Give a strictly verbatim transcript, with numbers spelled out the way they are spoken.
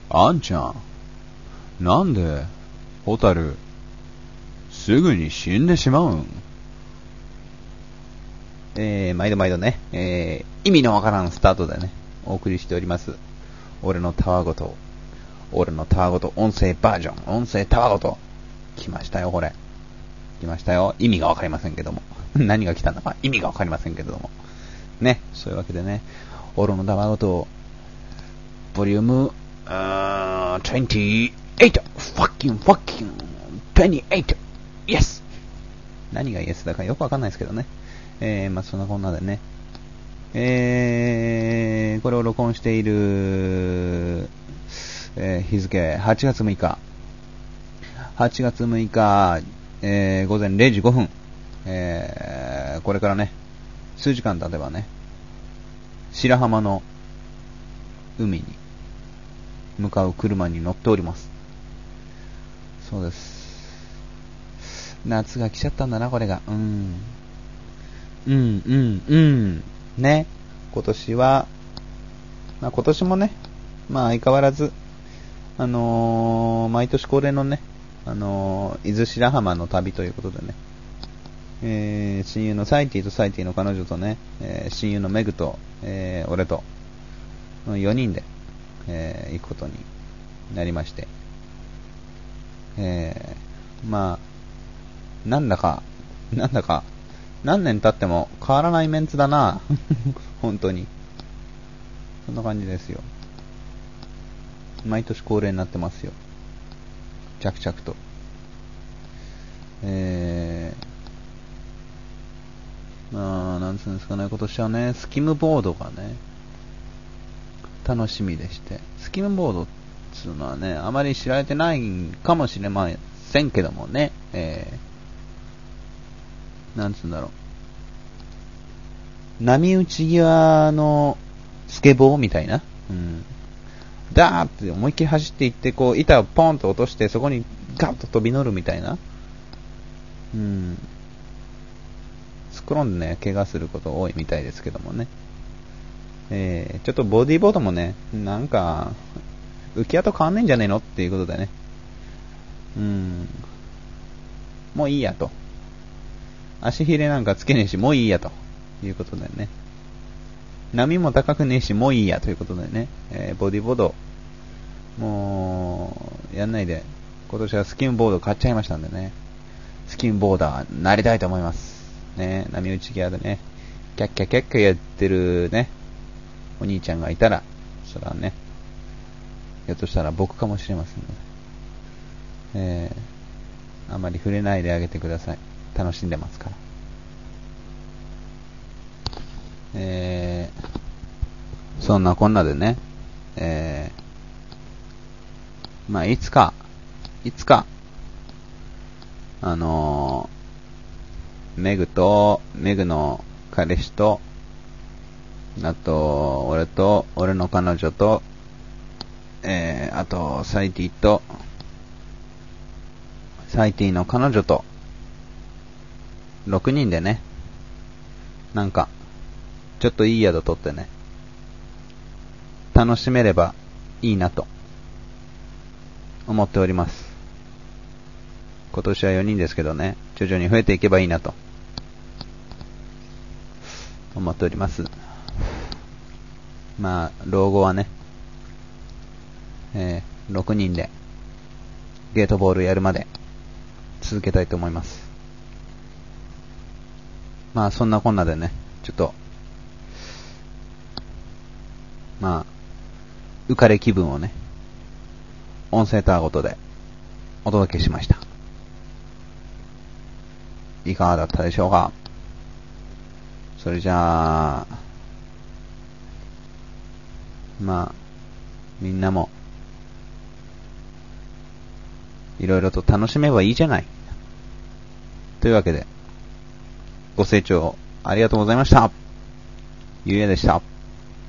あんちゃん、なんで、ホタル、すぐに死んでしまうん？えー、毎度毎度ね、えー、意味のわからんスタートでね、お送りしております。俺のたわごと、俺のたわごと音声バージョン、音声たわごと、来ましたよ、これ。来ましたよ。意味がわかりませんけども。何が来たんだか意味がわかりませんけれども。ね、そういうわけでね、俺のたわごと、ボリューム、Uh, twenty-eight! Fucking fucking twenty-eight! Yes! 何が Yes だかよくわかんないですけどね。えー、まあそんなこんなでね。えー、これを録音している、えー、日付はちがつむいか。はちがつむいか、えー、午前れいじごふん。えー、これからね、数時間経てばね、白浜の海に向かう車に乗っております。そうです。夏が来ちゃったんだな、これが。うん。うん、うん、うん。ね。今年は、まあ今年もね、まあ相変わらず、あのー、毎年恒例のね、あのー、伊豆白浜の旅ということでね、えー、親友のサイティとサイティの彼女とね、えー、親友のメグと、えー、俺と、よにんで、えー、行くことになりまして、えー、まあなんだかなんだか何年経っても変わらないメンツだな本当にそんな感じですよ。毎年恒例になってますよ、着々と。えー、まあなんつうんですかね、今年はねスキムボードがね楽しみでして、スキムボードっていうのはね、あまり知られてないかもしれませんけどもね、えー、なんつうんだろう、波打ち際のスケボーみたいな、うん、ダーって思いっきり走っていって、こう板をポンと落としてそこにガッと飛び乗るみたいな、うん、スクローンでね怪我すること多いみたいですけどもね。えー、ちょっとボディーボードもね、なんか浮き輪と変わんないんじゃねえのっていうことでね、うーん、もういいやと、足ひれなんかつけねえしもういいやということでね、波も高くねえしもういいやということでね、えー、ボディーボードもうやんないで、今年はスキムボード買っちゃいましたんでね、スキムボーダーなりたいと思いますね。波打ち際でねキャッキャキャッキャやってるねお兄ちゃんがいたら、それはね、ひょっとしたら僕かもしれませんので、えー、あまり触れないであげてください。楽しんでますから。えー、そんなこんなでね、えー、まあいつか、いつか、あのー、メグと、メグの彼氏と、あと、俺と、俺の彼女と、えー、あと、サイティと、サイティの彼女と、ろくにんでね、なんか、ちょっといい宿取ってね、楽しめればいいなと、思っております。今年はよにんですけどね、徐々に増えていけばいいなと、思っております。まあ、老後はね、えー、ろくにんでゲートボールやるまで続けたいと思います。まあそんなこんなでね、ちょっとまあ浮かれ気分をね、音声タワごとでお届けしました。いかがだったでしょうか。それじゃあまあみんなもいろいろと楽しめばいいじゃないというわけで、ご清聴ありがとうございました。ゆうやでした。